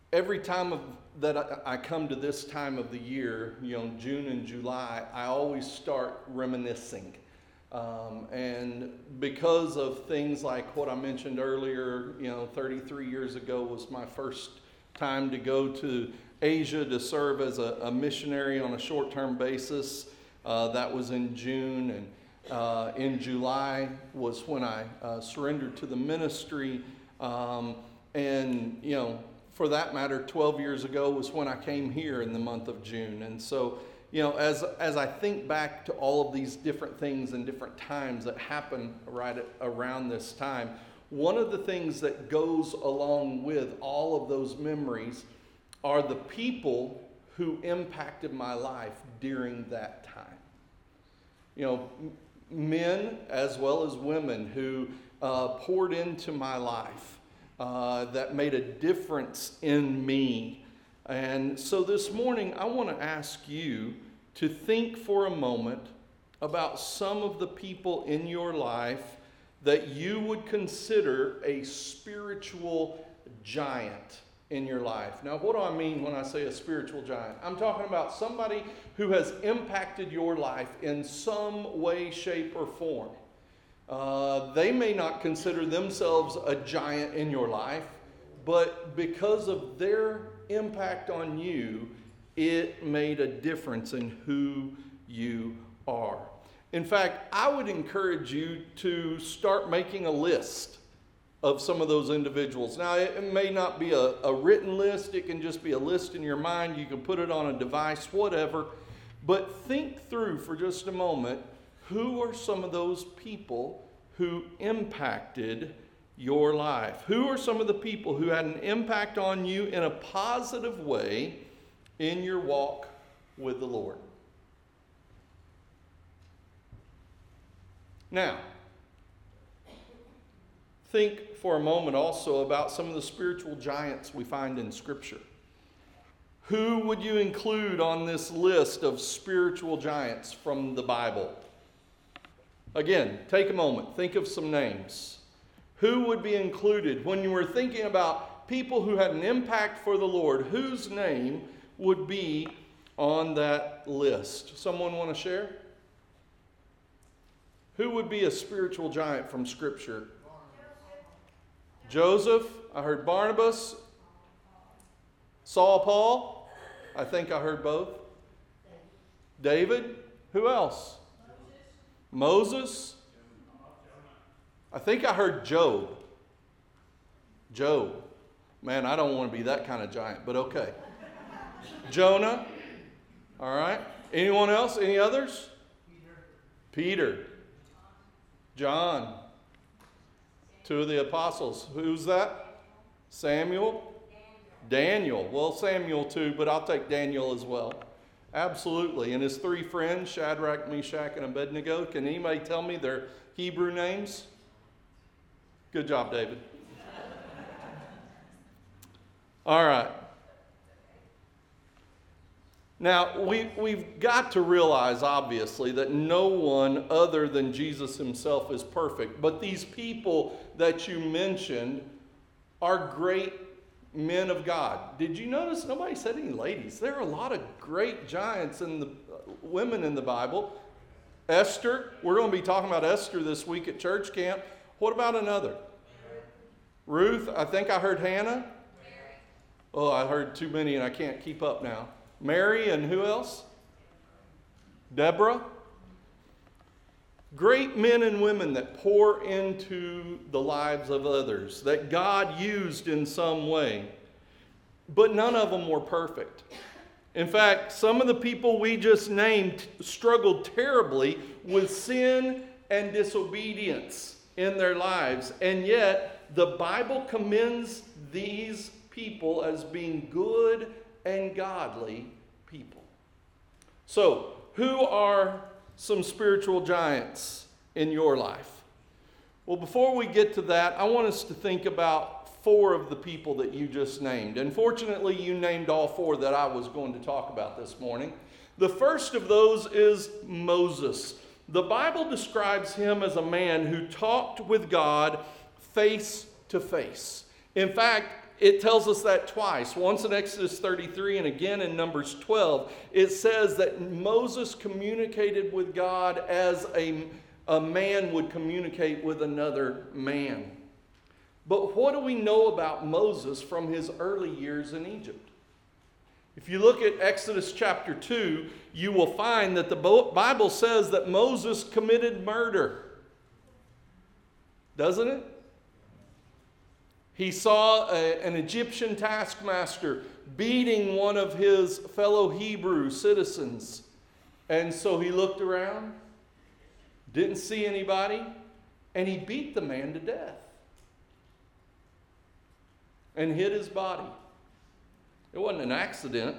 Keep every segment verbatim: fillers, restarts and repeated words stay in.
every time of, that I, I come to this time of the year, you know, June and July, I always start reminiscing. Um, and because of things like what I mentioned earlier, you know, thirty-three years ago was my first time to go to Asia to serve as a, a missionary on a short-term basis. Uh, that was in June, and uh, in July was when I uh, surrendered to the ministry. Um, and, you know, for that matter, twelve years ago was when I came here in the month of June. And so, you know, as as I think back to all of these different things and different times that happen right at, around this time, one of the things that goes along with all of those memories are the people who impacted my life during that time. You know, men as well as women who uh, poured into my life, uh, that made a difference in me. And so this morning, I want to ask you to think for a moment about some of the people in your life that you would consider a spiritual giant in your life. Now, what do I mean when I say a spiritual giant? I'm talking about somebody who has impacted your life in some way, shape, or form. Uh, they may not consider themselves a giant in your life, but because of their impact on you, it made a difference in who you are. In fact, I would encourage you to start making a list of some of those individuals. Now, it may not be a, a written list. It can just be a list in your mind. You can put it on a device, whatever. But think through for just a moment, who are some of those people who impacted your life? Who are some of the people who had an impact on you in a positive way in your walk with the Lord? Now, think for a moment also about some of the spiritual giants we find in Scripture. Who would you include on this list of spiritual giants from the Bible? Again, take a moment. Think of some names. Who would be included when you were thinking about people who had an impact for the Lord? Whose name would be on that list? Someone want to share? Who would be a spiritual giant from Scripture? Joseph. I heard Barnabas. Saul, Paul. I think I heard both. David. Who else? Moses. I think I heard Job. Job. Man, I don't want to be that kind of giant, but okay. Jonah. All right. Anyone else? Any others? Peter. Peter. John. Two of the apostles. Who's that? Samuel. Daniel. Well, Samuel too, but I'll take Daniel as well. Absolutely. And his three friends, Shadrach, Meshach, and Abednego. Can anybody tell me their Hebrew names? Good job, David. All right. Now, we, we've got to realize, obviously, that no one other than Jesus himself is perfect. But these people that you mentioned are great men of God. Did you notice nobody said any ladies? There are a lot of great giants and the uh, women in the Bible. Esther, we're going to be talking about Esther this week at church camp. What about another? Ruth, I think I heard Hannah. Oh, I heard too many and I can't keep up now. Mary, and who else? Deborah. Great men and women that pour into the lives of others, that God used in some way. But none of them were perfect. In fact, some of the people we just named struggled terribly with sin and disobedience in their lives. And yet, the Bible commends these people as being good and godly people. So, who are some spiritual giants in your life? Well, before we get to that, I want us to think about four of the people that you just named. And fortunately, you named all four that I was going to talk about this morning. The first of those is Moses. The Bible describes him as a man who talked with God face to face. In fact, it tells us that twice. Once in Exodus thirty-three and again in Numbers twelve. It says that Moses communicated with God as a, a man would communicate with another man. But what do we know about Moses from his early years in Egypt? If you look at Exodus chapter two, you will find that the Bible says that Moses committed murder. Doesn't it? He saw a, an Egyptian taskmaster beating one of his fellow Hebrew citizens. And so he looked around, didn't see anybody, and he beat the man to death and hid his body. It wasn't an accident.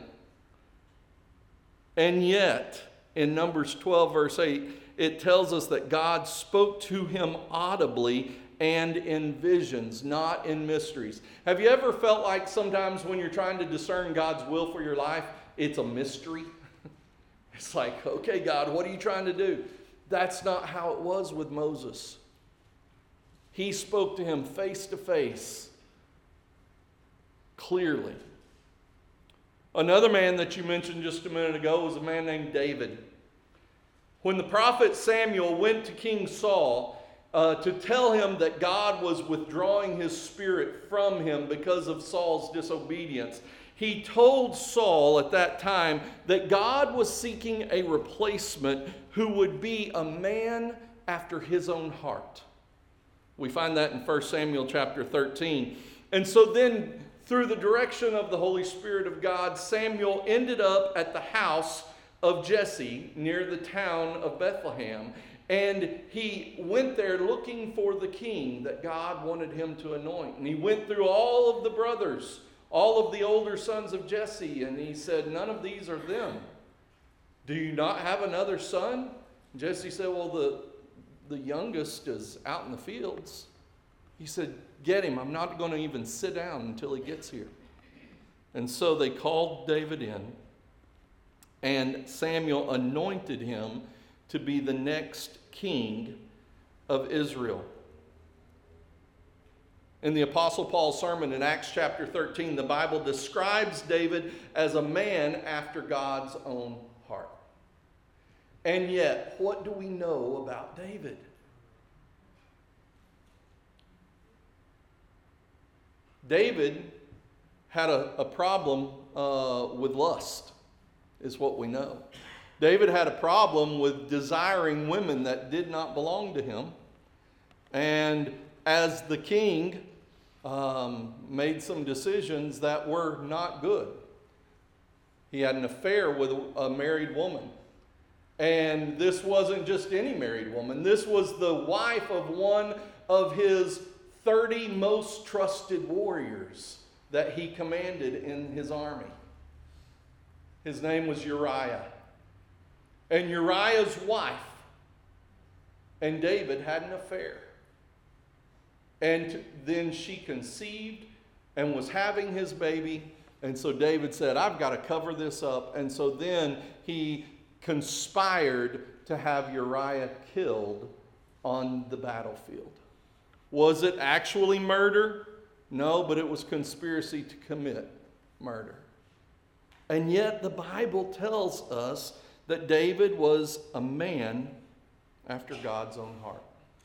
And yet, in Numbers twelve, verse eight, it tells us that God spoke to him audibly and in visions, not in mysteries. Have you ever felt like sometimes when you're trying to discern God's will for your life, it's a mystery? It's like, okay, God, what are you trying to do? That's not how it was with Moses. He spoke to him face to face, clearly. Another man that you mentioned just a minute ago was a man named David. When the prophet Samuel went to King Saul uh, to tell him that God was withdrawing his spirit from him because of Saul's disobedience, he told Saul at that time that God was seeking a replacement who would be a man after his own heart. We find that in First Samuel chapter thirteen. And so then, through the direction of the Holy Spirit of God, Samuel ended up at the house of Jesse near the town of Bethlehem. And he went there looking for the king that God wanted him to anoint. And he went through all of the brothers, all of the older sons of Jesse, and he said, none of these are them. Do you not have another son? Jesse said, well, the, the youngest is out in the fields. He said, get him. I'm not going to even sit down until he gets here. And so they called David in, and Samuel anointed him to be the next king of Israel. In the Apostle Paul's sermon in Acts chapter thirteen, the Bible describes David as a man after God's own heart. And yet, what do we know about David? David had a, a problem uh, with lust, is what we know. David had a problem with desiring women that did not belong to him. And as the king, um, made some decisions that were not good. He had an affair with a married woman. And this wasn't just any married woman. This was the wife of one of his thirty most trusted warriors that he commanded in his army. His name was Uriah. And Uriah's wife and David had an affair. And then she conceived and was having his baby. And so David said, I've got to cover this up. And so then he conspired to have Uriah killed on the battlefield. Was it actually murder? No, but it was conspiracy to commit murder. And yet the Bible tells us that David was a man after God's own heart.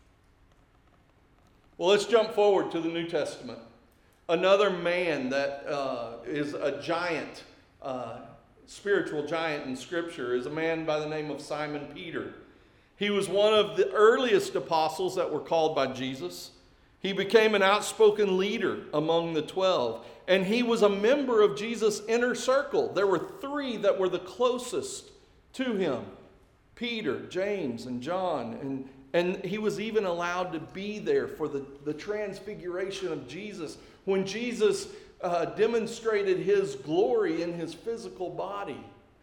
Well, let's jump forward to the New Testament. Another man that uh, is a giant, uh, spiritual giant in Scripture, is a man by the name of Simon Peter. He was one of the earliest apostles that were called by Jesus. He became an outspoken leader among the twelve, and he was a member of Jesus' inner circle. There were three that were the closest to him: Peter, James, and John. And, and he was even allowed to be there for the, the transfiguration of Jesus, when Jesus uh, demonstrated his glory in his physical body.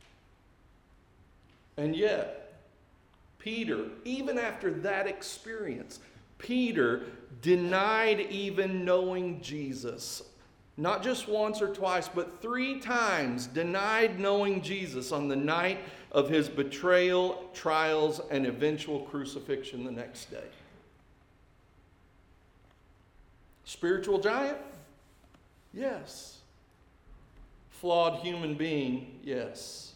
And yet, Peter, even after that experience, Peter denied even knowing Jesus. Not just once or twice, but three times denied knowing Jesus on the night of his betrayal, trials, and eventual crucifixion the next day. Spiritual giant? Yes. Flawed human being? Yes.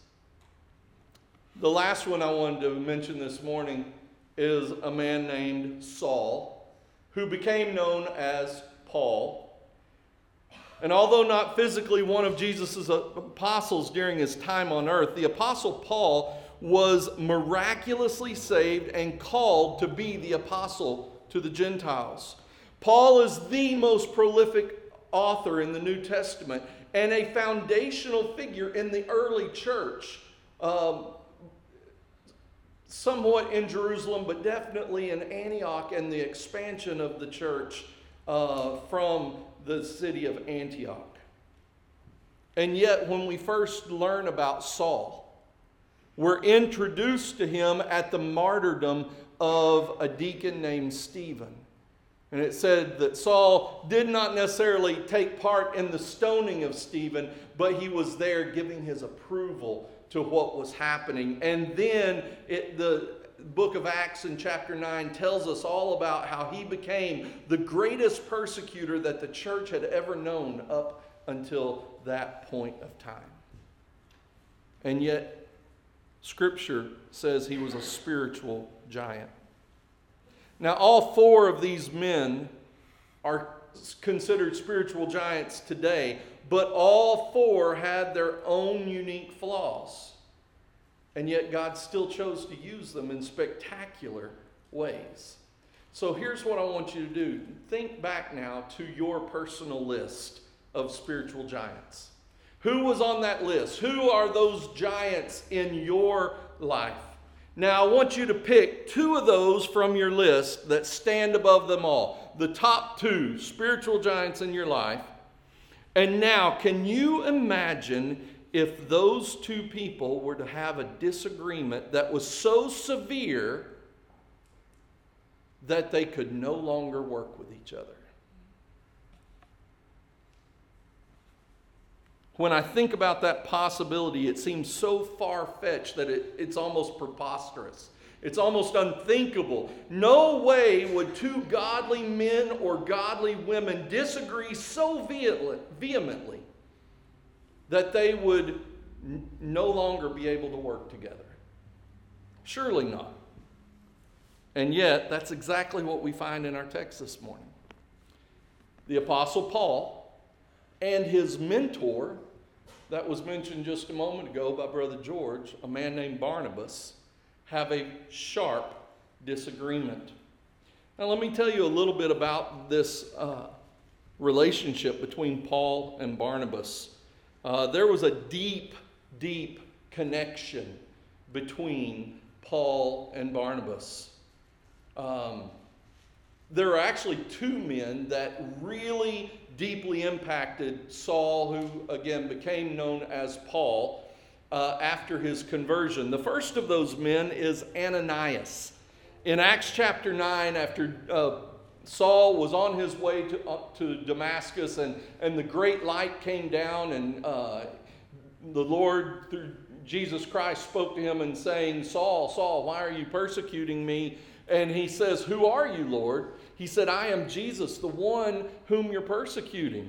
The last one I wanted to mention this morning is a man named Saul, who became known as Paul. And although not physically one of Jesus' apostles during his time on earth, the apostle Paul was miraculously saved and called to be the apostle to the Gentiles. Paul is the most prolific author in the New Testament and a foundational figure in the early church. Um, somewhat in Jerusalem, but definitely in Antioch and the expansion of the church uh, from the city of Antioch. And yet, when we first learn about Saul, we're introduced to him at the martyrdom of a deacon named Stephen. And it said that Saul did not necessarily take part in the stoning of Stephen, but he was there giving his approval to what was happening. And then it, the book of Acts in chapter nine tells us all about how he became the greatest persecutor that the church had ever known up until that point of time. And yet, Scripture says he was a spiritual giant. Now, all four of these men are considered spiritual giants today, but all four had their own unique flaws. And yet God still chose to use them in spectacular ways. So here's what I want you to do. Think back now to your personal list of spiritual giants. Who was on that list? Who are those giants in your life? Now I want you to pick two of those from your list that stand above them all. The top two spiritual giants in your life. And now, can you imagine if those two people were to have a disagreement that was so severe that they could no longer work with each other? When I think about that possibility, it seems so far-fetched that it, it's almost preposterous. It's almost unthinkable. No way would two godly men or godly women disagree so vehemently that they would n- no longer be able to work together. Surely not. And yet, that's exactly what we find in our text this morning. The Apostle Paul and his mentor, that was mentioned just a moment ago by Brother George, a man named Barnabas, have a sharp disagreement. Now let me tell you a little bit about this uh, relationship between Paul and Barnabas. Uh, there was a deep, deep connection between Paul and Barnabas. Um, there are actually two men that really deeply impacted Saul, who again became known as Paul, uh, after his conversion. The first of those men is Ananias. In Acts chapter nine, after uh, Saul was on his way to, uh, to Damascus, and, and the great light came down, and uh, the Lord, through Jesus Christ, spoke to him and saying, "Saul, Saul, why are you persecuting me?" And he says, "Who are you, Lord?" He said, "I am Jesus, the one whom you're persecuting."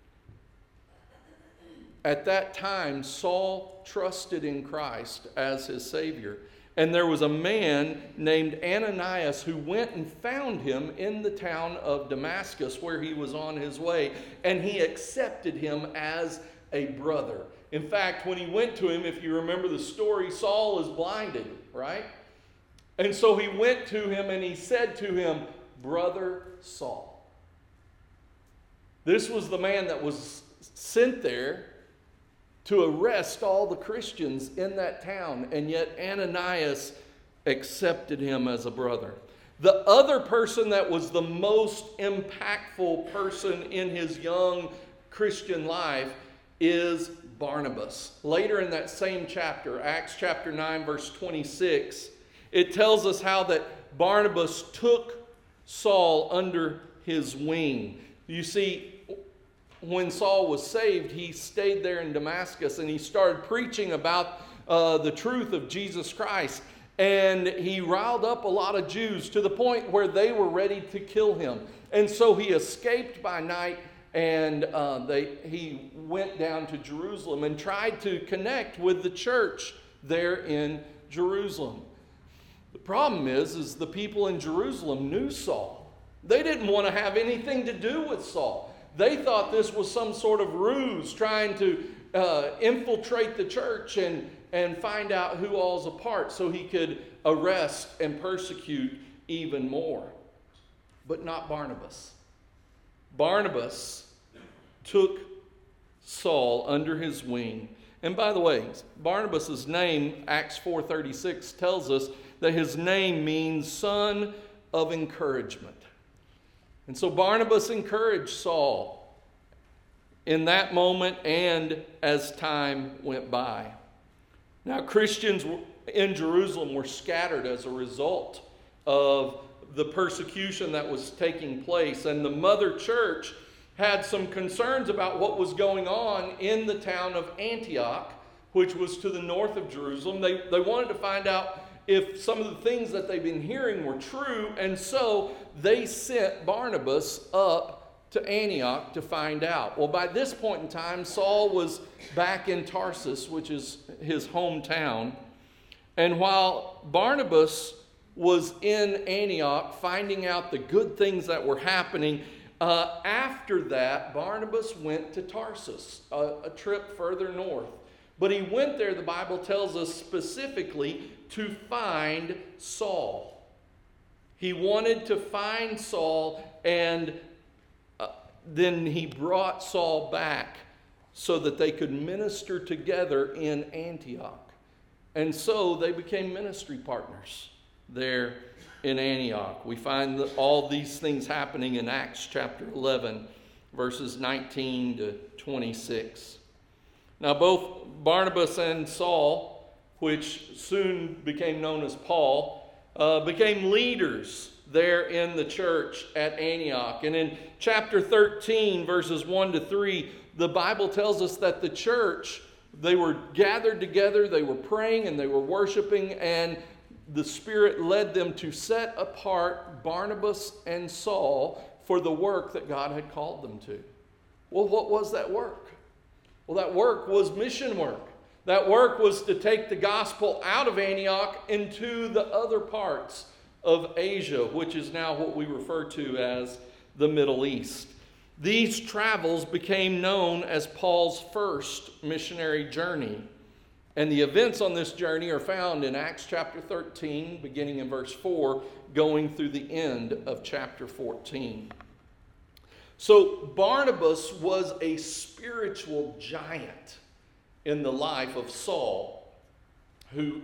At that time, Saul trusted in Christ as his Savior. And there was a man named Ananias who went and found him in the town of Damascus where he was on his way. And he accepted him as a brother. In fact, when he went to him, if you remember the story, Saul is blinded, right? And so he went to him and he said to him, "Brother Saul." This was the man that was sent there to arrest all the Christians in that town, and yet Ananias accepted him as a brother. The other person that was the most impactful person in his young Christian life is Barnabas. Later in that same chapter, Acts chapter nine, verse twenty-six, it tells us how that Barnabas took Saul under his wing. You see, when Saul was saved, he stayed there in Damascus and he started preaching about uh, the truth of Jesus Christ. And he riled up a lot of Jews to the point where they were ready to kill him. And so he escaped by night And uh, they, he went down to Jerusalem and tried to connect with the church there in Jerusalem. The problem is, is the people in Jerusalem knew Saul. They didn't want to have anything to do with Saul. They thought this was some sort of ruse trying to uh, infiltrate the church and, and find out who all's a part so he could arrest and persecute even more. But not Barnabas. Barnabas took Saul under his wing. And by the way, Barnabas' name, Acts four thirty-six, tells us that his name means son of encouragement. And so Barnabas encouraged Saul in that moment and as time went by. Now, Christians in Jerusalem were scattered as a result of the persecution that was taking place. And the mother church had some concerns about what was going on in the town of Antioch, which was to the north of Jerusalem. They, they wanted to find out if some of the things that they've been hearing were true, and so they sent Barnabas up to Antioch to find out. Well, by this point in time, Saul was back in Tarsus, which is his hometown, and while Barnabas was in Antioch finding out the good things that were happening, uh, after that, Barnabas went to Tarsus, a, a trip further north. But he went there, the Bible tells us specifically, to find Saul. He wanted to find Saul, and uh, then he brought Saul back so that they could minister together in Antioch. And so they became ministry partners there in Antioch. We find that all these things happening in Acts chapter eleven, verses nineteen to twenty-six. Now, both Barnabas and Saul, which soon became known as Paul, uh, became leaders there in the church at Antioch. And in chapter thirteen, verses one to three, the Bible tells us that the church, they were gathered together, they were praying and they were worshiping, and the Spirit led them to set apart Barnabas and Saul for the work that God had called them to. Well, what was that work? Well, that work was mission work. That work was to take the gospel out of Antioch into the other parts of Asia, which is now what we refer to as the Middle East. These travels became known as Paul's first missionary journey. And the events on this journey are found in Acts chapter thirteen, beginning in verse four, going through the end of chapter fourteen. So Barnabas was a spiritual giant in the life of Saul, who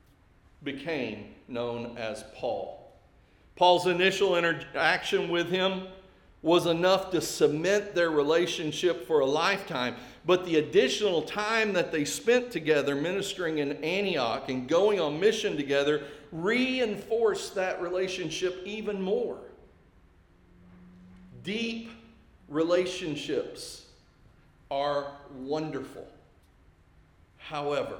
became known as Paul. Paul's initial interaction with him was enough to cement their relationship for a lifetime. But the additional time that they spent together ministering in Antioch and going on mission together reinforced that relationship even more. Deep relationships are wonderful. However,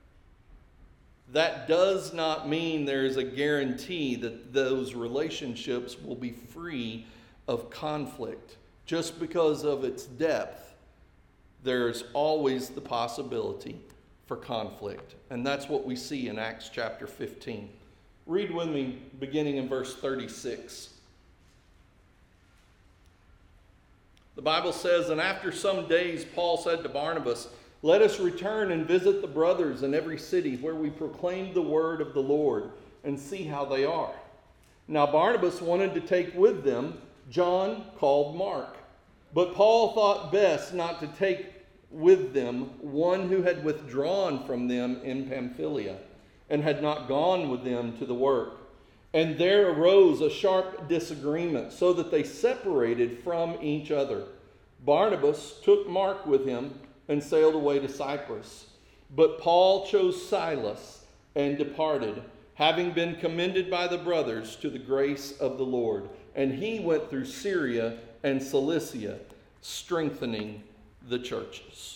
that does not mean there is a guarantee that those relationships will be free of conflict. Just because of its depth, there's always the possibility for conflict. And that's what we see in Acts chapter fifteen. Read with me beginning in verse thirty-six. The Bible says, "And after some days Paul said to Barnabas, 'Let us return and visit the brothers in every city where we proclaim the word of the Lord and see how they are.' Now Barnabas wanted to take with them John called Mark. But Paul thought best not to take with them one who had withdrawn from them in Pamphylia and had not gone with them to the work. And there arose a sharp disagreement, so that they separated from each other. Barnabas took Mark with him and sailed away to Cyprus. But Paul chose Silas and departed, having been commended by the brothers to the grace of the Lord. And he went through Syria and Cilicia, strengthening the churches."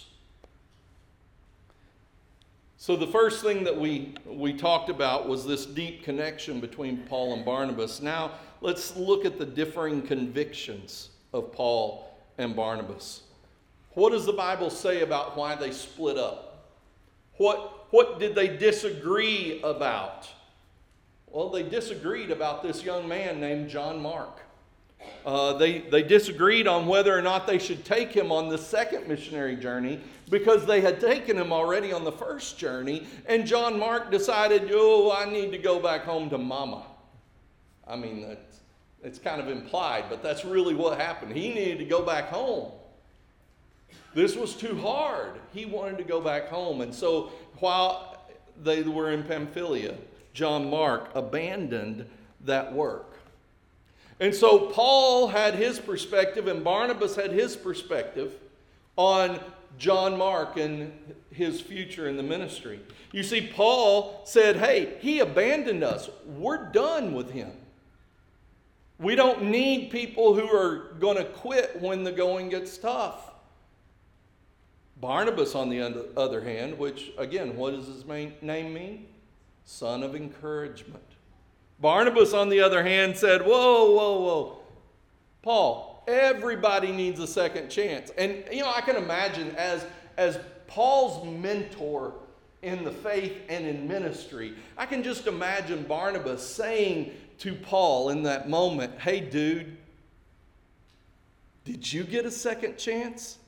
So the first thing that we, we talked about was this deep connection between Paul and Barnabas. Now let's look at the differing convictions of Paul and Barnabas. What does the Bible say about why they split up? What, what did they disagree about? Well, they disagreed about this young man named John Mark. Uh, they, they disagreed on whether or not they should take him on the second missionary journey because they had taken him already on the first journey, and John Mark decided, oh, I need to go back home to mama. I mean, that's, it's kind of implied, but that's really what happened. He needed to go back home. This was too hard. He wanted to go back home. And so while they were in Pamphylia, John Mark abandoned that work. And so Paul had his perspective and Barnabas had his perspective on John Mark and his future in the ministry. You see, Paul said, hey, he abandoned us. We're done with him. We don't need people who are going to quit when the going gets tough. Barnabas, on the other hand, which, again, what does his name mean? Son of encouragement. Barnabas, on the other hand, said, whoa, whoa, whoa. Paul, everybody needs a second chance. And, you know, I can imagine as, as Paul's mentor in the faith and in ministry, I can just imagine Barnabas saying to Paul in that moment, hey, dude, did you get a second chance?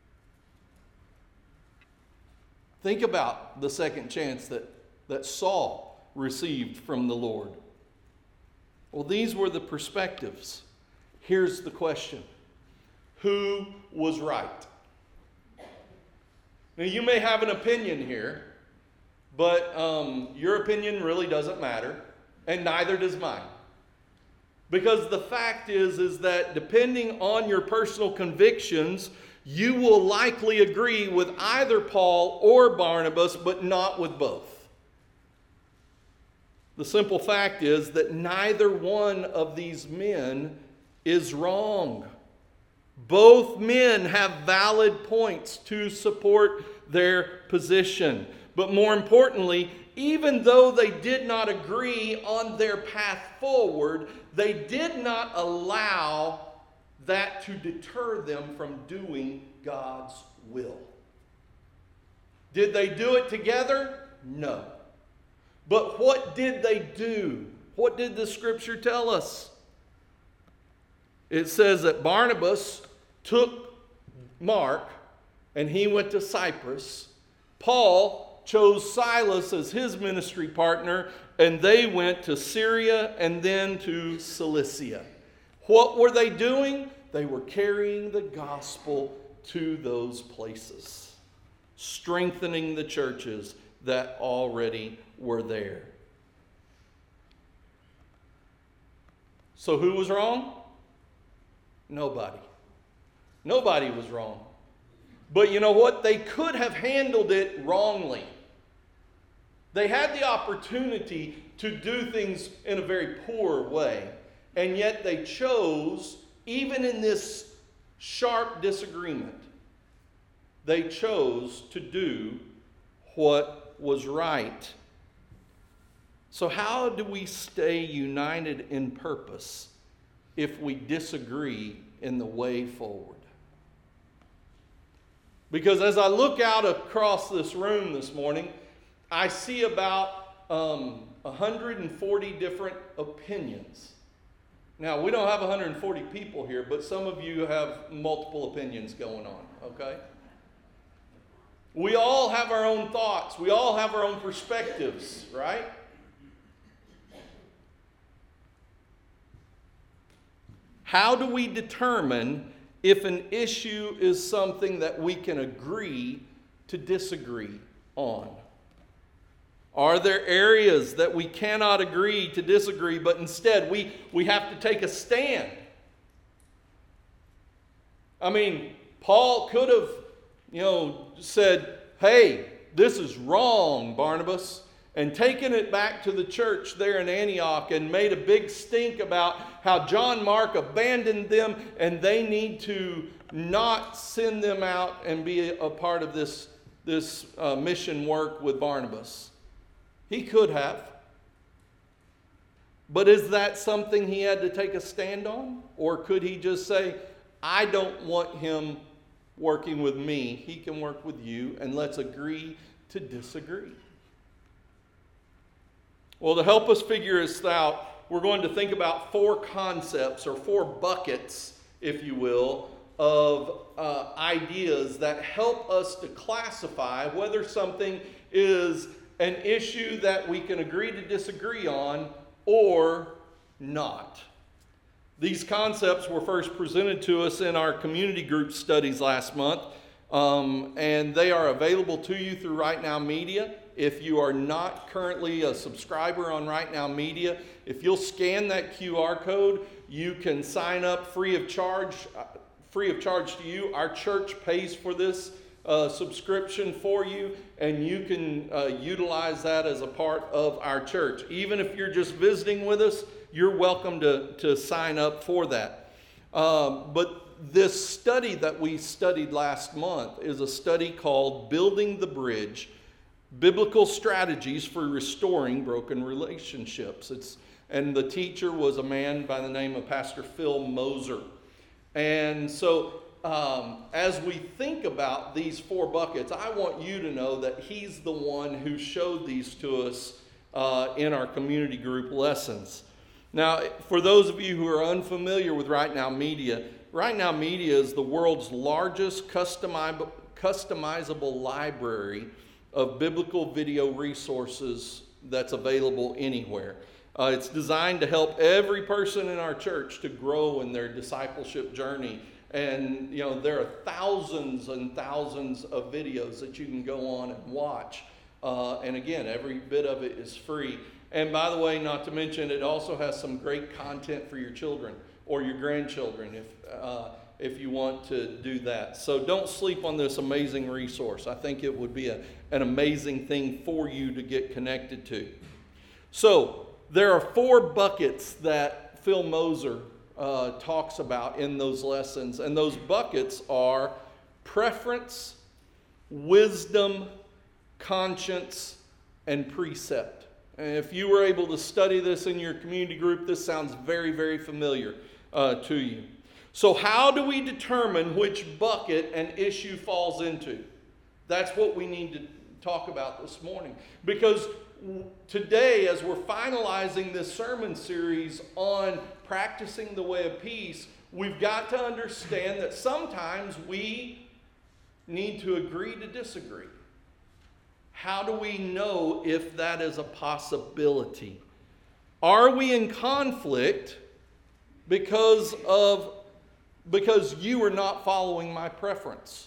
Think about the second chance that, that Saul received from the Lord. Well, these were the perspectives. Here's the question. Who was right? Now, you may have an opinion here, but um, your opinion really doesn't matter, and neither does mine. Because the fact is, is that depending on your personal convictions, you will likely agree with either Paul or Barnabas, but not with both. The simple fact is that neither one of these men is wrong. Both men have valid points to support their position. But more importantly, even though they did not agree on their path forward, they did not allow that to deter them from doing God's will. Did they do it together? No. But what did they do? What did the scripture tell us? It says that Barnabas took Mark and he went to Cyprus. Paul chose Silas as his ministry partner, and they went to Syria and then to Cilicia. What were they doing? They were carrying the gospel to those places, strengthening the churches that already were there. So who was wrong? Nobody. Nobody was wrong. But you know what? They could have handled it wrongly. They had the opportunity to do things in a very poor way. And yet they chose, even in this sharp disagreement, they chose to do what was right. So how do we stay united in purpose if we disagree in the way forward? Because as I look out across this room this morning, I see about um, one hundred forty different opinions. Now, we don't have one hundred forty people here, but some of you have multiple opinions going on, okay? We all have our own thoughts. We all have our own perspectives, right? How do we determine if an issue is something that we can agree to disagree on? Are there areas that we cannot agree to disagree, but instead we, we have to take a stand? I mean, Paul could have, you know, said, hey, this is wrong, Barnabas, and taken it back to the church there in Antioch and made a big stink about how John Mark abandoned them and they need to not send them out and be a part of this, this uh, mission work with Barnabas. He could have. But is that something he had to take a stand on? Or could he just say, I don't want him working with me. He can work with you, and let's agree to disagree. Well, to help us figure this out, we're going to think about four concepts or four buckets, if you will, of uh, ideas that help us to classify whether something is an issue that we can agree to disagree on or not. These concepts were first presented to us in our community group studies last month, um, and they are available to you through Right Now Media. If you are not currently a subscriber on Right Now Media, if you'll scan that Q R code, you can sign up free of charge. Uh, free of charge to you. Our church pays for this uh, subscription for you, and you can uh, utilize that as a part of our church. Even if you're just visiting with us, you're welcome to, to sign up for that. Um, but this study that we studied last month is a study called Building the Bridge, Biblical Strategies for Restoring Broken Relationships. It's, and the teacher was a man by the name of Pastor Phil Moser. And so um, as we think about these four buckets, I want you to know that he's the one who showed these to us uh, in our community group lessons. Now, for those of you who are unfamiliar with Right Now Media, Right Now Media is the world's largest customi- customizable library of biblical video resources that's available anywhere. Uh, it's designed to help every person in our church to grow in their discipleship journey. And, you know, there are thousands and thousands of videos that you can go on and watch. Uh, and again, every bit of it is free. And by the way, not to mention, it also has some great content for your children or your grandchildren if, uh, if you want to do that. So don't sleep on this amazing resource. I think it would be a, an amazing thing for you to get connected to. So, there are four buckets that Phil Moser uh, talks about in those lessons, and those buckets are preference, wisdom, conscience, and precept. And if you were able to study this in your community group, this sounds very, very familiar uh, to you. So how do we determine which bucket an issue falls into? That's what we need to talk about this morning. Because today, as we're finalizing this sermon series on practicing the way of peace, we've got to understand that sometimes we need to agree to disagree. How do we know if that is a possibility? Are we in conflict because of because you are not following my preference?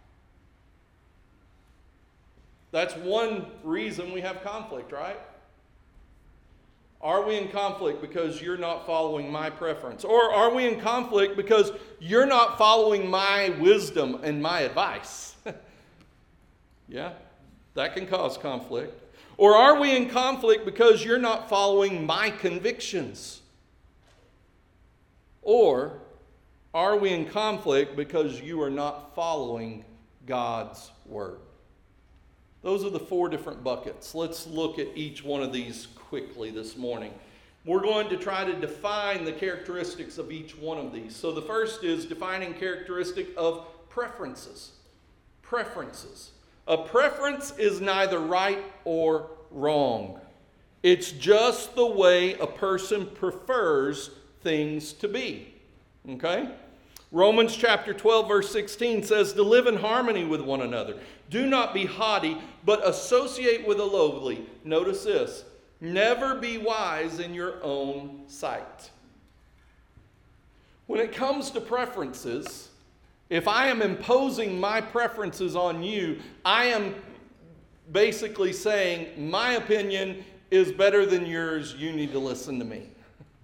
That's one reason we have conflict, right? Are we in conflict because you're not following my preference? Or are we in conflict because you're not following my wisdom and my advice? Yeah, that can cause conflict. Or are we in conflict because you're not following my convictions? Or are we in conflict because you are not following God's word? Those are the four different buckets. Let's look at each one of these quickly this morning. We're going to try to define the characteristics of each one of these. So the first is defining characteristic of preferences. Preferences. A preference is neither right or wrong. It's just the way a person prefers things to be. Okay? Romans chapter twelve verse sixteen says to live in harmony with one another. Do not be haughty, but associate with the lowly. Notice this. Never be wise in your own sight. When it comes to preferences, if I am imposing my preferences on you, I am basically saying my opinion is better than yours. You need to listen to me.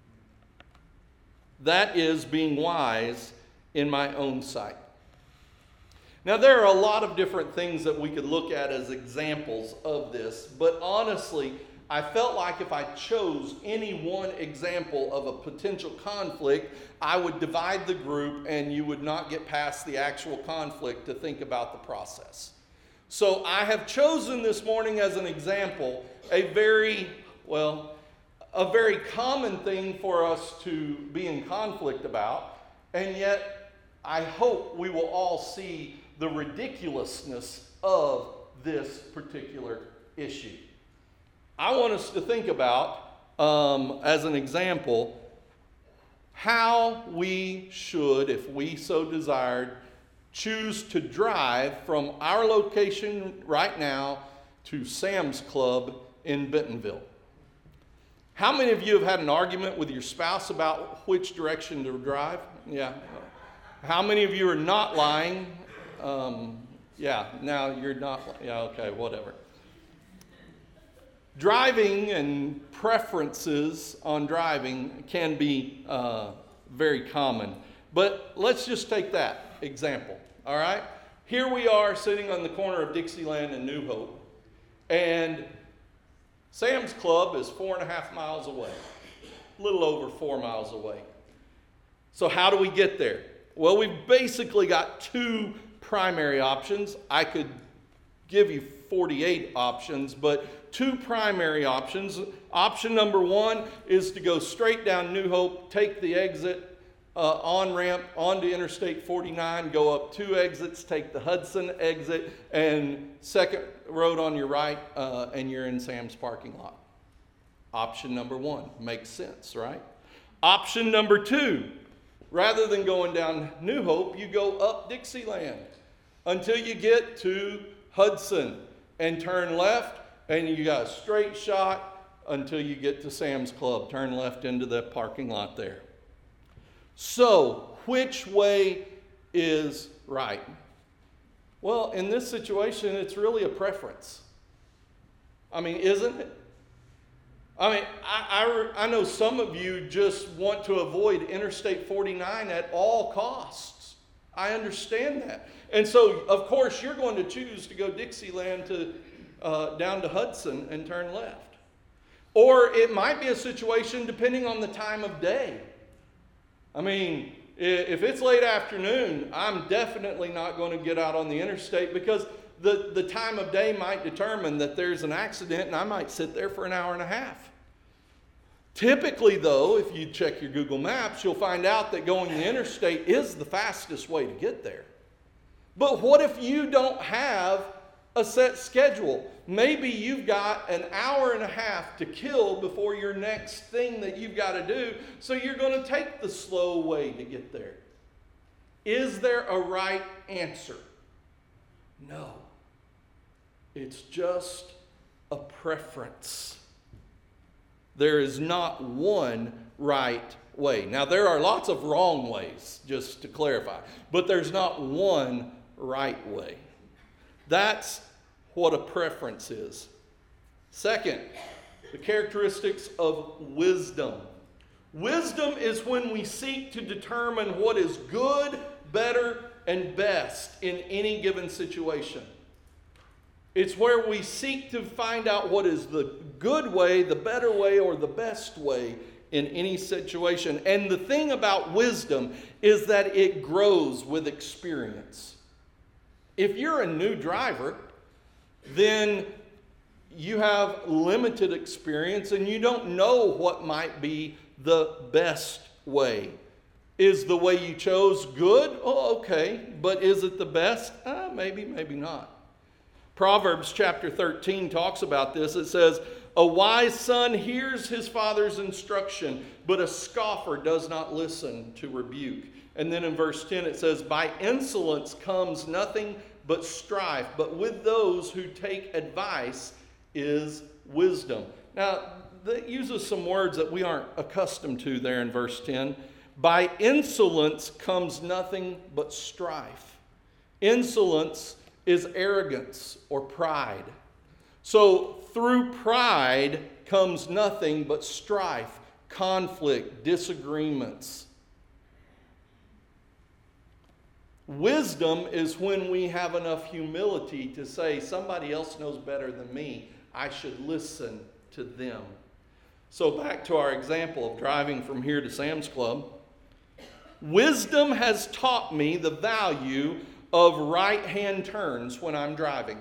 That is being wise in my own sight. Now, there are a lot of different things that we could look at as examples of this, but honestly, I felt like if I chose any one example of a potential conflict, I would divide the group and you would not get past the actual conflict to think about the process. So I have chosen this morning as an example a very, well, a very common thing for us to be in conflict about, and yet I hope we will all see the ridiculousness of this particular issue. I want us to think about, um, as an example, how we should, if we so desired, choose to drive from our location right now to Sam's Club in Bentonville. How many of you have had an argument with your spouse about which direction to drive? Yeah. How many of you are not lying? Um, yeah, now you're not, yeah, okay, whatever. Driving and preferences on driving can be uh, very common. But let's just take that example, all right? Here we are sitting on the corner of Dixieland and New Hope, and Sam's Club is four and a half miles away, a little over four miles away. So how do we get there? Well, we've basically got two primary options. I could give you forty-eight options, but two primary options. Option number one is to go straight down New Hope, take the exit uh, on-ramp onto Interstate forty-nine, go up two exits, take the Hudson exit, and second road on your right, uh, and you're in Sam's parking lot. Option number one makes sense, right? Option number two, rather than going down New Hope, you go up Dixieland until you get to Hudson and turn left, and you got a straight shot until you get to Sam's Club. Turn left into the parking lot there. So, which way is right? Well, in this situation, it's really a preference. I mean, isn't it? I mean, I, I, I know some of you just want to avoid Interstate forty-nine at all costs. I understand that. And so, of course, you're going to choose to go Dixieland to uh, down to Hudson and turn left. Or it might be a situation depending on the time of day. I mean, if it's late afternoon, I'm definitely not going to get out on the interstate because the, the time of day might determine that there's an accident and I might sit there for an hour and a half. Typically, though, if you check your Google Maps, you'll find out that going the interstate is the fastest way to get there. But what if you don't have a set schedule? Maybe you've got an hour and a half to kill before your next thing that you've got to do, so you're going to take the slow way to get there. Is there a right answer? No. It's just a preference. There is not one right way. Now, there are lots of wrong ways, just to clarify, but there's not one right way. That's what a preference is. Second, the characteristics of wisdom. Wisdom is when we seek to determine what is good, better, and best in any given situation. It's where we seek to find out what is the good way, the better way, or the best way in any situation. And the thing about wisdom is that it grows with experience. If you're a new driver, then you have limited experience and you don't know what might be the best way. Is the way you chose good? Oh, okay. But is it the best? Uh, maybe, maybe not. Proverbs chapter thirteen talks about this. It says, a wise son hears his father's instruction, but a scoffer does not listen to rebuke. And then in verse ten it says, by insolence comes nothing but strife, but with those who take advice is wisdom. Now, that uses some words that we aren't accustomed to there in verse ten. By insolence comes nothing but strife. Insolence is arrogance or pride. So through pride comes nothing but strife, conflict, disagreements. Wisdom is when we have enough humility to say, somebody else knows better than me. I should listen to them. So back to our example of driving from here to Sam's Club. Wisdom has taught me the value of right-hand turns when I'm driving.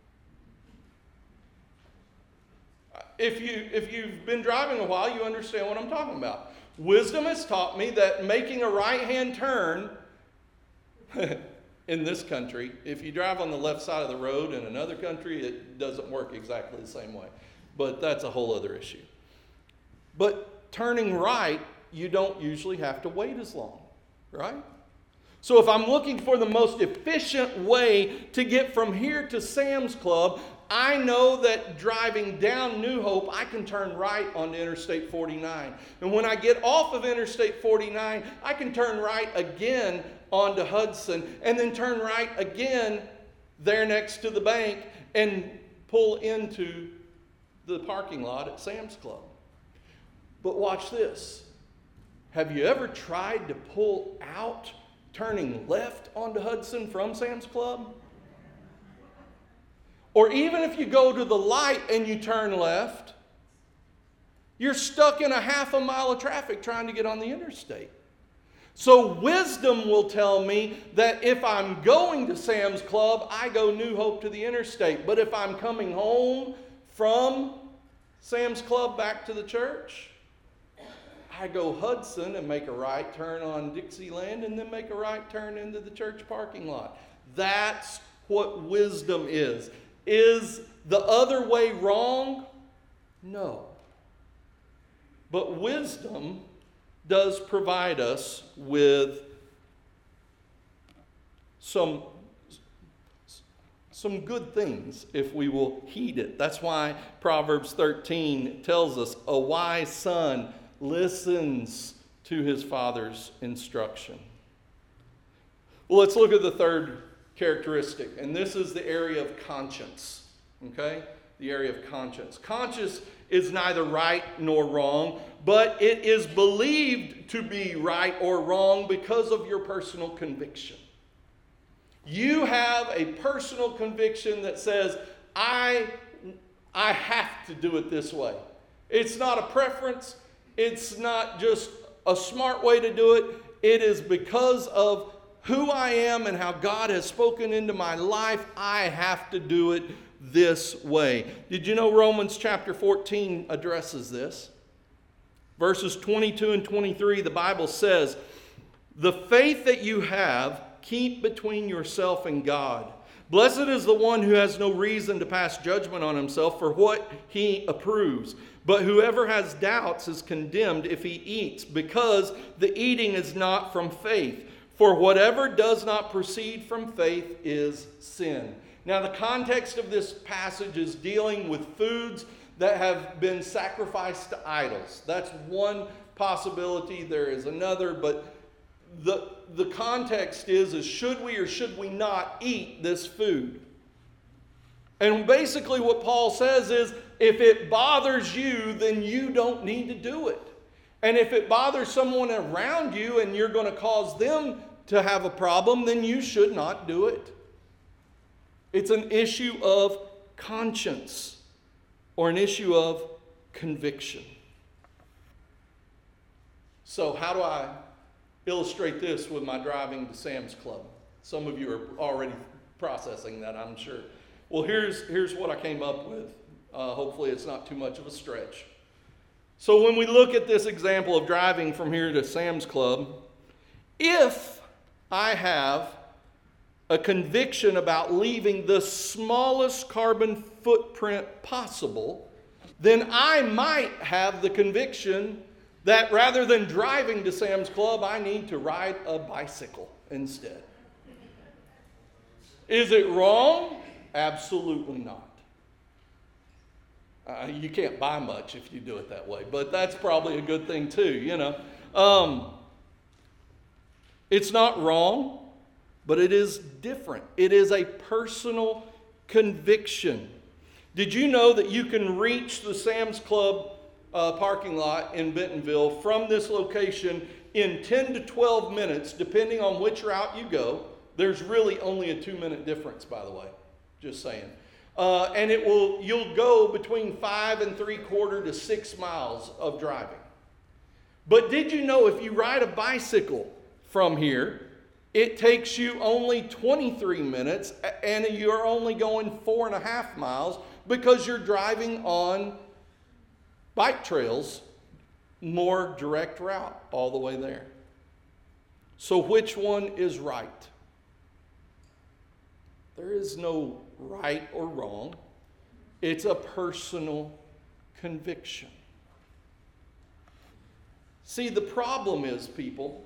If, you, if you've been driving a while, you understand what I'm talking about. Wisdom has taught me that making a right-hand turn in this country. If you drive on the left side of the road in another country, it doesn't work exactly the same way. But that's a whole other issue. But turning right, you don't usually have to wait as long, right? So if I'm looking for the most efficient way to get from here to Sam's Club, I know that driving down New Hope, I can turn right onto Interstate forty-nine. And when I get off of Interstate forty-nine, I can turn right again onto Hudson, and then turn right again there next to the bank and pull into the parking lot at Sam's Club. But watch this. Have you ever tried to pull out turning left onto Hudson from Sam's Club? Or even if you go to the light and you turn left, you're stuck in a half a mile of traffic trying to get on the interstate. So wisdom will tell me that if I'm going to Sam's Club, I go New Hope to the interstate. But if I'm coming home from Sam's Club back to the church, I go Hudson and make a right turn on Dixieland and then make a right turn into the church parking lot. That's what wisdom is. Is the other way wrong? No. But wisdom does provide us with some, some good things if we will heed it. That's why Proverbs thirteen tells us a wise son listens to his father's instruction. Well, let's look at the third characteristic, and this is the area of conscience. Okay? The area of conscience. Conscience is neither right nor wrong, but it is believed to be right or wrong because of your personal conviction. You have a personal conviction that says, I, I have to do it this way. It's not a preference. It's not just a smart way to do it. It is because of who I am and how God has spoken into my life. I have to do it this way. Did you know Romans chapter fourteen addresses this? Verses twenty-two and twenty-three, the Bible says, the faith that you have, keep between yourself and God. Blessed is the one who has no reason to pass judgment on himself for what he approves. But whoever has doubts is condemned if he eats, because the eating is not from faith. For whatever does not proceed from faith is sin. Now, the context of this passage is dealing with foods that have been sacrificed to idols. That's one possibility. There is another, but the, the context is, is should we or should we not eat this food? And basically what Paul says is, if it bothers you, then you don't need to do it. And if it bothers someone around you and you're going to cause them to have a problem, then you should not do it. It's an issue of conscience or an issue of conviction. So how do I illustrate this with my driving to Sam's Club? Some of you are already processing that, I'm sure. Well, here's, here's what I came up with. Uh, hopefully it's not too much of a stretch. So when we look at this example of driving from here to Sam's Club, if I have a conviction about leaving the smallest carbon footprint possible, then I might have the conviction that rather than driving to Sam's Club, I need to ride a bicycle instead. Is it wrong? Absolutely not. Uh, you can't buy much if you do it that way, but that's probably a good thing too, you know. Um, it's not wrong, but it is different. It is a personal conviction. Did you know that you can reach the Sam's Club uh, parking lot in Bentonville from this location in ten to twelve minutes, depending on which route you go? There's really only a two-minute difference, by the way. Just saying. Uh, and it will you'll go between five and three quarter to six miles of driving. But did you know if you ride a bicycle from here, it takes you only twenty-three minutes and you're only going four and a half miles because you're driving on bike trails, more direct route all the way there. So which one is right? There is no right or wrong. It's a personal conviction. See, the problem is, people,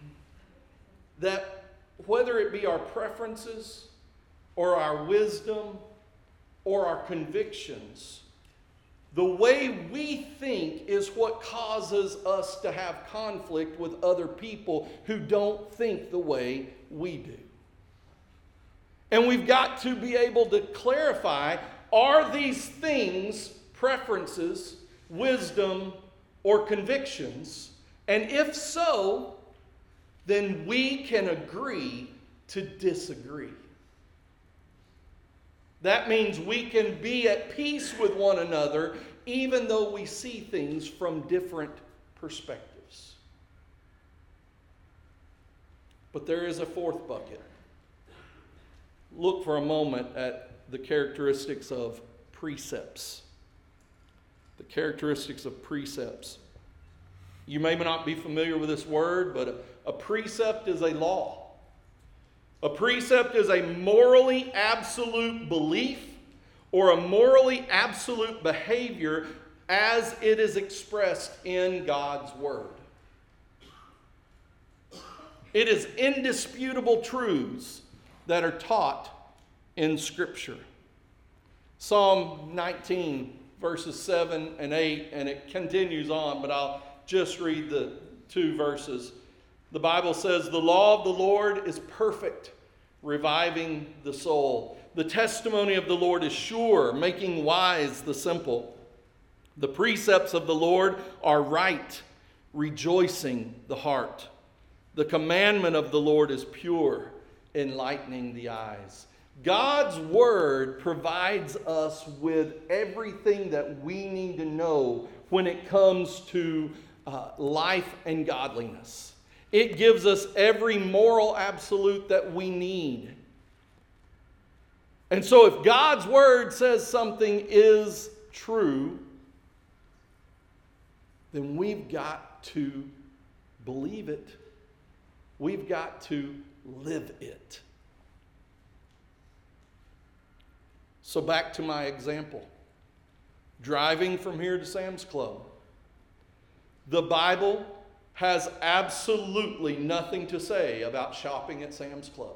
that whether it be our preferences or our wisdom or our convictions, the way we think is what causes us to have conflict with other people who don't think the way we do. And we've got to be able to clarify, are these things preferences, wisdom, or convictions? And if so, then we can agree to disagree. That means we can be at peace with one another even though we see things from different perspectives. But there is a fourth bucket. Look for a moment at the characteristics of precepts. The characteristics of precepts. You may not be familiar with this word, but a, a precept is a law. A precept is a morally absolute belief or a morally absolute behavior as it is expressed in God's Word. It is indisputable truths that are taught in Scripture. Psalm nineteen, verses seven and eight, and it continues on, but I'll just read the two verses. The Bible says, "The law of the Lord is perfect, reviving the soul. The testimony of the Lord is sure, making wise the simple. The precepts of the Lord are right, rejoicing the heart. The commandment of the Lord is pure, enlightening the eyes." God's Word provides us with everything that we need to know when it comes to uh, life and godliness. It gives us every moral absolute that we need. And so if God's Word says something is true, then we've got to believe it. We've got to live it. So back to my example. Driving from here to Sam's Club. The Bible has absolutely nothing to say about shopping at Sam's Club.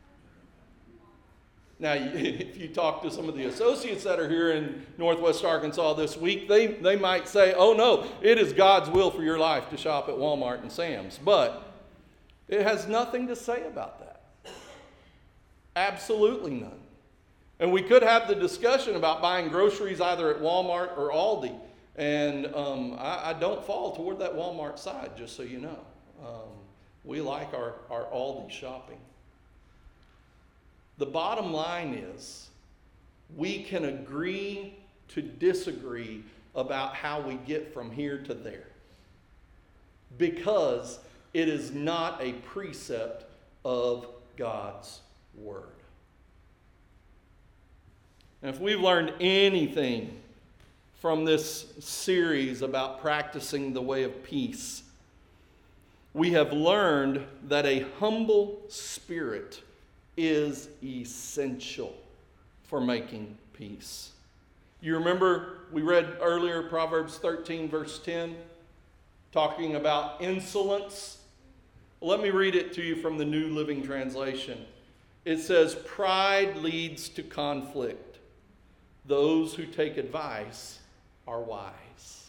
Now, if you talk to some of the associates that are here in Northwest Arkansas this week, they, they might say, oh no, it is God's will for your life to shop at Walmart and Sam's. But it has nothing to say about that. Absolutely none. And we could have the discussion about buying groceries either at Walmart or Aldi. And um, I, I don't fall toward that Walmart side, just so you know. Um, we like our, our Aldi shopping. The bottom line is we can agree to disagree about how we get from here to there, because it is not a precept of God's Word. And if we've learned anything from this series about practicing the way of peace, we have learned that a humble spirit is essential for making peace. You remember we read earlier Proverbs thirteen verse ten, talking about insolence. Let me read it to you from the New Living Translation. It says, "Pride leads to conflict. Those who take advice are wise."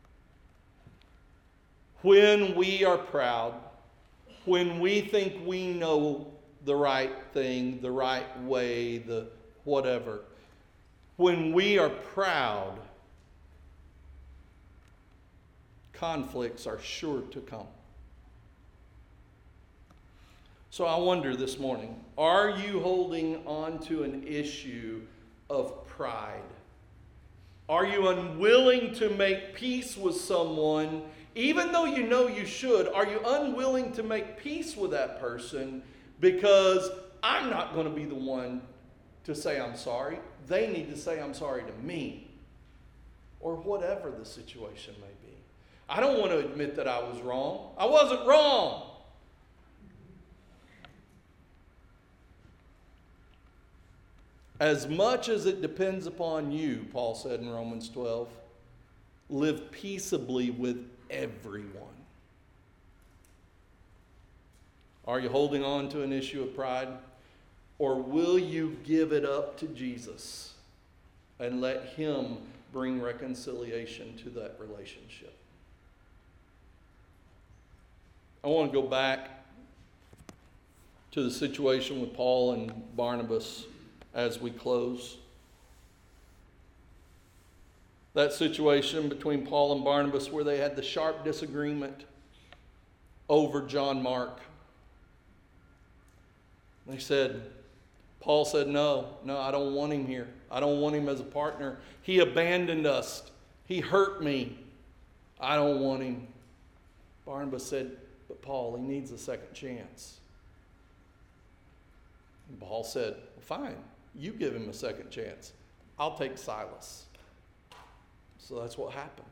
When we are proud, when we think we know the right thing, the right way, the whatever, when we are proud, conflicts are sure to come. So I wonder this morning, are you holding on to an issue of pride? Are you unwilling to make peace with someone, even though you know you should? Are you unwilling to make peace with that person because I'm not going to be the one to say I'm sorry? They need to say I'm sorry to me, or whatever the situation may be. I don't want to admit that I was wrong. I wasn't wrong. As much as it depends upon you, Paul said in Romans twelve, live peaceably with everyone. Are you holding on to an issue of pride? Or will you give it up to Jesus and let Him bring reconciliation to that relationship? I want to go back to the situation with Paul and Barnabas as we close. That situation between Paul and Barnabas where they had the sharp disagreement over John Mark. They said, Paul said, no, no, I don't want him here. I don't want him as a partner. He abandoned us. He hurt me. I don't want him. Barnabas said, but Paul, he needs a second chance. And Paul said, fine, you give him a second chance. I'll take Silas. So that's what happened.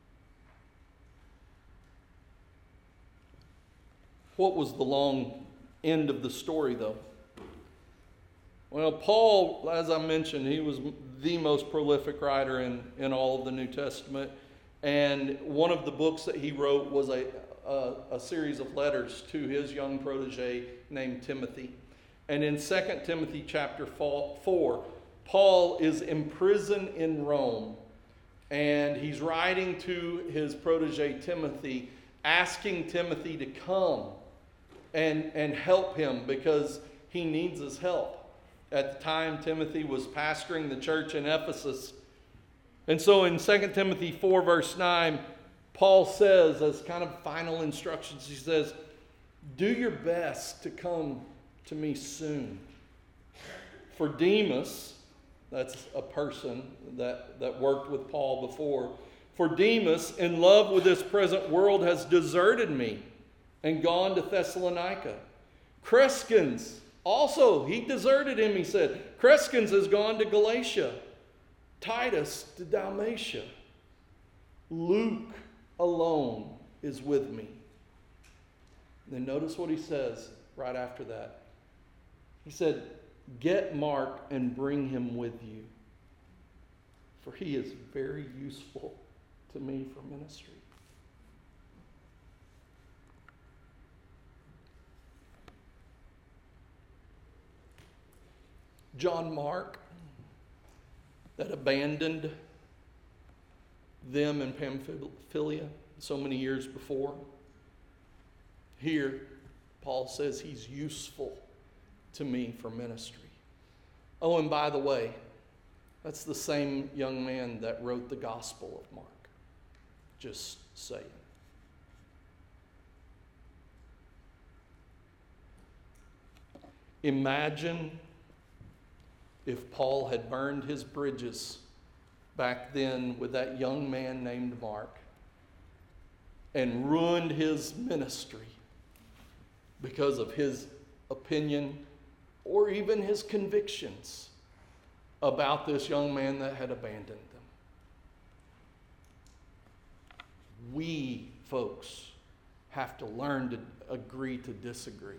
What was the long end of the story, though? Well, Paul, as I mentioned, he was the most prolific writer in, in all of the New Testament. And one of the books that he wrote was a, a, a series of letters to his young protege named Timothy. And in Second Timothy chapter four, Paul is imprisoned in Rome. And he's writing to his protege Timothy, asking Timothy to come and, and help him because he needs his help. At the time, Timothy was pastoring the church in Ephesus. And so in Second Timothy four, verse nine, Paul says, as kind of final instructions, he says, do your best to come to me soon. For Demas, that's a person that, that worked with Paul before, for Demas, in love with this present world, has deserted me and gone to Thessalonica. Crescens, also, he deserted him, he said. Crescens has gone to Galatia. Titus to Dalmatia. Luke alone is with me. Then notice what he says right after that. He said, get Mark and bring him with you, for he is very useful to me for ministry. John Mark, that abandoned them in Pamphylia so many years before. Here, Paul says he's useful to me for ministry. Oh, and by the way, that's the same young man that wrote the Gospel of Mark. Just saying. Imagine if Paul had burned his bridges back then with that young man named Mark and ruined his ministry because of his opinion or even his convictions about this young man that had abandoned them. We, folks, have to learn to agree to disagree.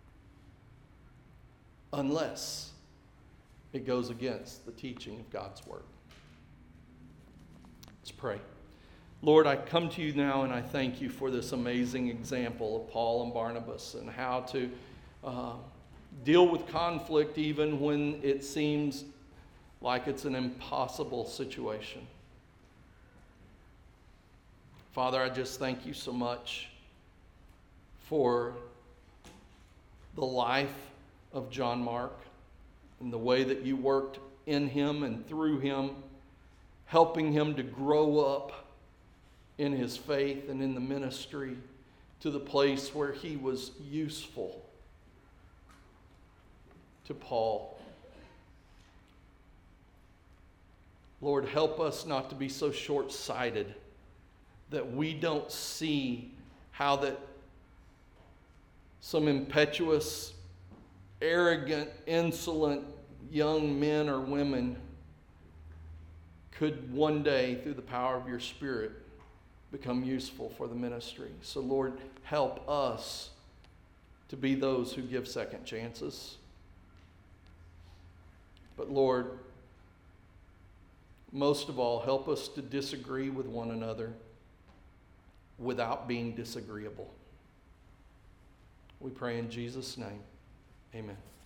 Unless it goes against the teaching of God's Word. Let's pray. Lord, I come to you now and I thank you for this amazing example of Paul and Barnabas and how to uh, deal with conflict even when it seems like it's an impossible situation. Father, I just thank you so much for the life of John Mark and the way that you worked in him and through him, helping him to grow up in his faith and in the ministry to the place where he was useful to Paul. Lord, help us not to be so short-sighted that we don't see how that some impetuous, arrogant, insolent young men or women could one day, through the power of your Spirit, become useful for the ministry. So, Lord, help us to be those who give second chances. But Lord, most of all, help us to disagree with one another without being disagreeable. We pray in Jesus' name. Amen.